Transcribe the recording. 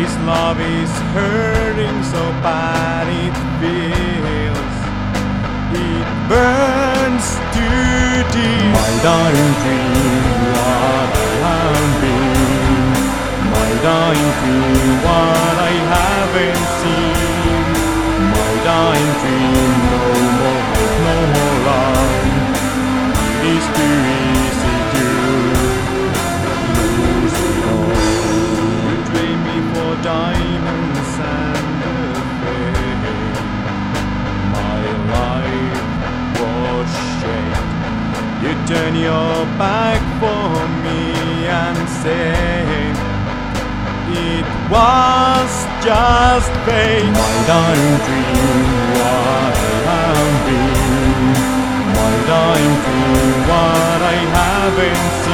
This love is hurting so bad it feels. It burns too deep. My dying dream, what I have been. My dying dream, what I haven't seen. My dying dream, no more hope, no more love. It is too easy to lose it all. You trade me for diamonds and the fame. My life was shaped. You turn your back for me and say it was just fate. My dying dream, what I have been. My dying dream, what I haven't seen.